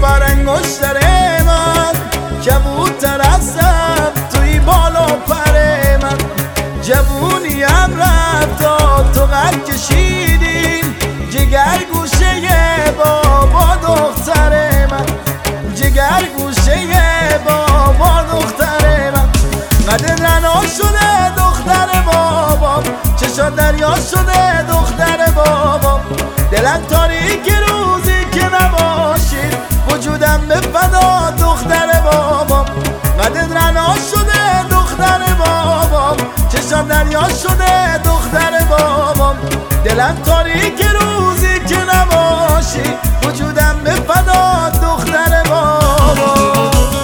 بر انگشتر من کبوتر هستم توی بالا پر من. جوونیم رفت تو قد کشیدین جگر گوشه بابا دختر من. جگر گوشه بابا دختر من. قد رنا شده دختر بابا چشا دریا شده دختر بابا. دلم تاریک روزی که نباشید وجودم به فدا دختر بابا. قد رنا شده دختر بابا چشا دریا شده دختر بابا. دلم تاریک روزی که نباشی وجودم به فدا دختر بابا.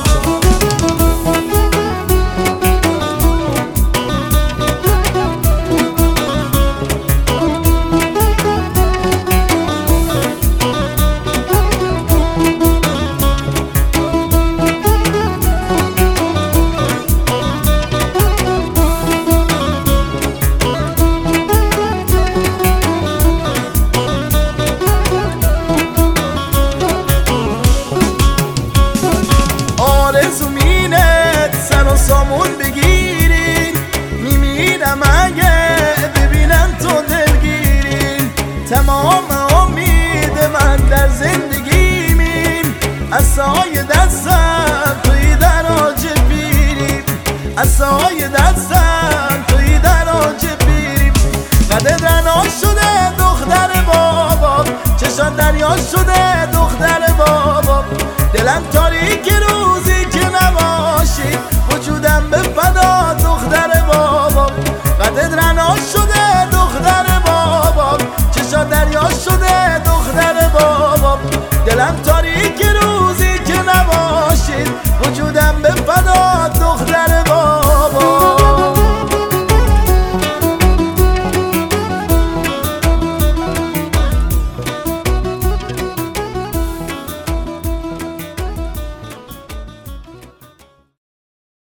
سامون بگیری میمیرم اگه ببینم تو دلگیری. تمام امید من در زندگیمیم عصای دستم توی دراج پیری. عصای دستم توی دراج پیری. قد رنا شده دختر بابا چشان دریا شده دختر بابا. دلم تاریک رو